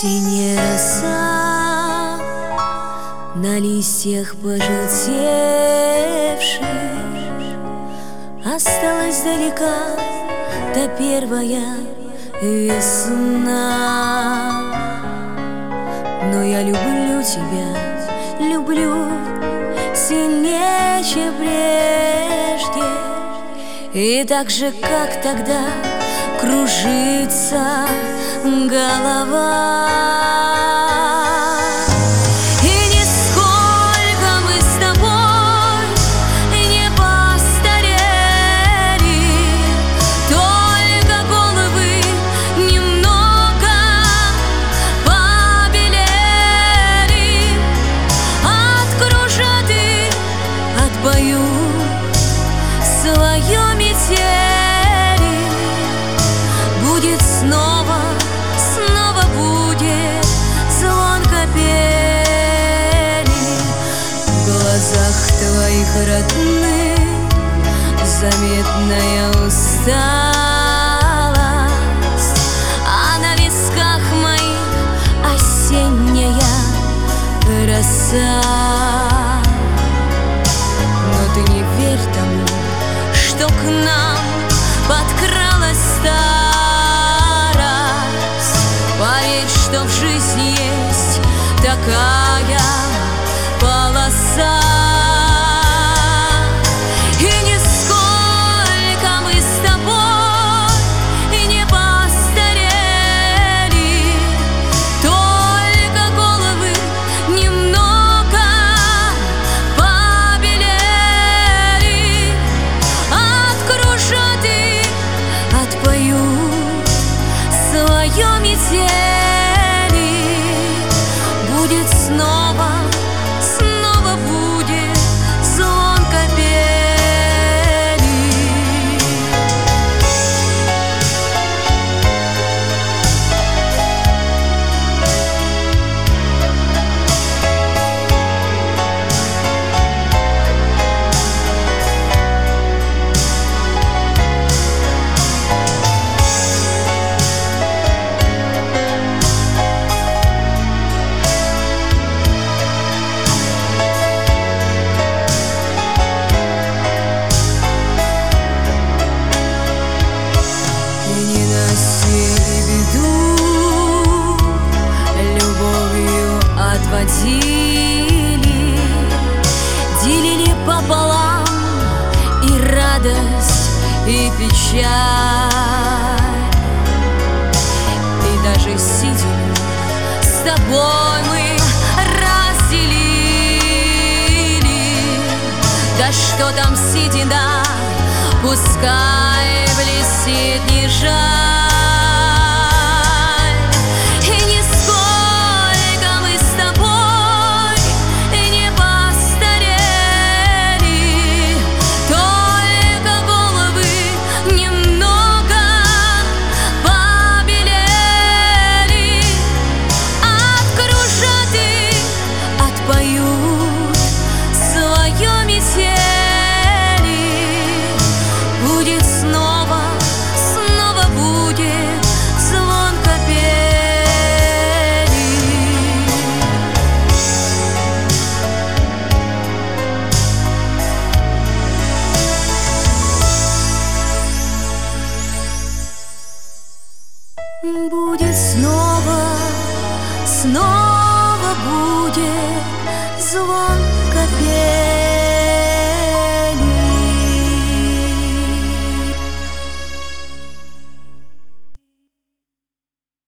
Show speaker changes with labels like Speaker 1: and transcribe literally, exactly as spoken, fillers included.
Speaker 1: Синяя роса на листьях пожелтевших, осталась далека та первая весна. Но я люблю тебя, люблю сильнее, чем прежде, и так же, как тогда, кружится голова. И нисколько мы с тобой не постарели, только головы немного побелели. От кружоты отпою свое метели. Будет снова, снова будет звонко пели. В глазах твоих родных заметная усталость, а на висках моих осенняя роса. Но ты не верь тому, что к нам подкралась старость. Поверь, что в жизни есть такая полоса. И нисколько мы с тобой не постарели, только головы немного побелели. От кружоты отпою свое метели. Будет снова, снова будет звонко пели. Отводили, делили пополам и радость, и печаль. И даже сидя с тобой мы разделили. Да что там седина, пускай блестит, не жаль. Будет снова, снова будет звонко пели. Будет снова, снова будет звонко.